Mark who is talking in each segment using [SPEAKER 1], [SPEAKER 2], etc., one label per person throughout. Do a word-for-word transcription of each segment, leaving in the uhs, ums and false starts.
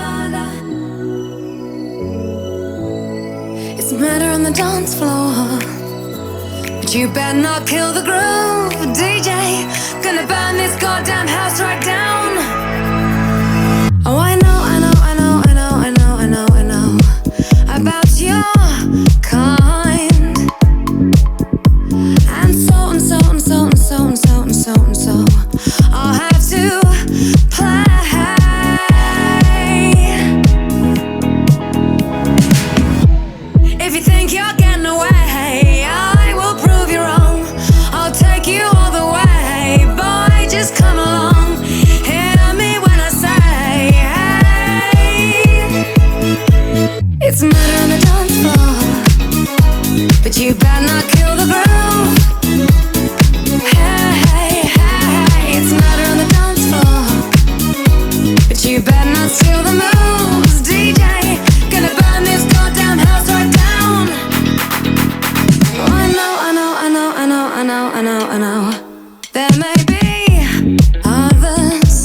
[SPEAKER 1] murder. It's murder on the dance floor. But you better not kill the groove, D J. Gonna burn this goddamn house right down. Oh, I know, I know, I know, I know, I know, I know, I know about your kind. And so and so and so and so and so and so and so I'll have to play. If you think you're getting away, I will prove you wrong. I'll take you all the way, boy, just come along. Hear me when I say, hey. It's murder on the dance floor, but you better not kill the groove. Hey, hey, hey, it's murder on the dance floor, but you better not steal the moves, D J. Gonna burn this goddamn house right down. Oh, I know, I know, I know, I know, I know, I know, I know. There may be others,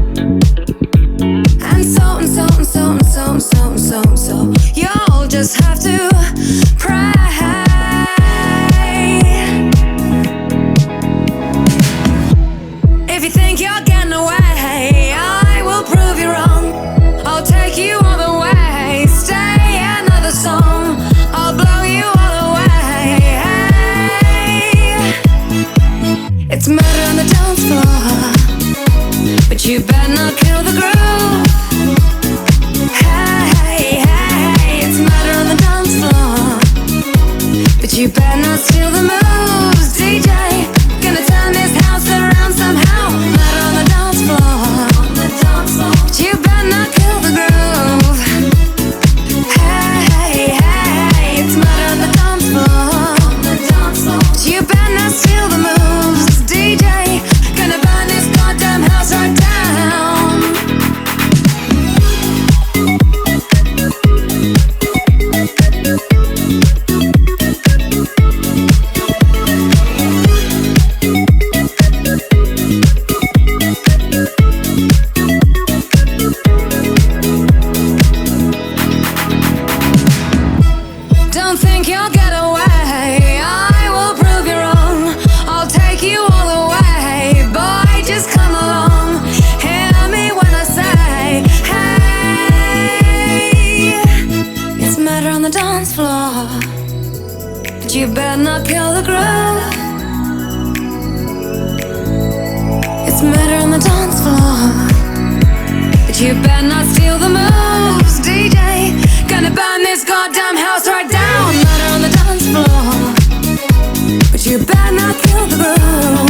[SPEAKER 1] and so and so and so and so and so and so and so. You'll just have to pray. If you think you're getting away, I will prove you wrong. I'll take you all the way. Stay another song, I'll blow you all away. It's murder on the dance floor, but you better not kill the groove. Hey, hey, hey, it's murder on the dance floor, but you better not steal the moves, D J. Gonna turn this house around somehow. Murder on the dance floor, on the dance floor, but you better not kill the groove. Hey, hey, hey, it's murder on the dance floor, on the dance floor, but you better not steal the moves, D J. Gonna burn this goddamn house right down. Don't think you'll get away, I will prove you wrong. I'll take you all the way, boy, just come along. Hear me when I say, hey. It's murder on the dance floor, but you better not kill the groove. It's murder on the dance floor, but you better not steal the moves, D J. Gonna burn this goddamn house right down. Murder on the dance floor, but you better not kill the groove.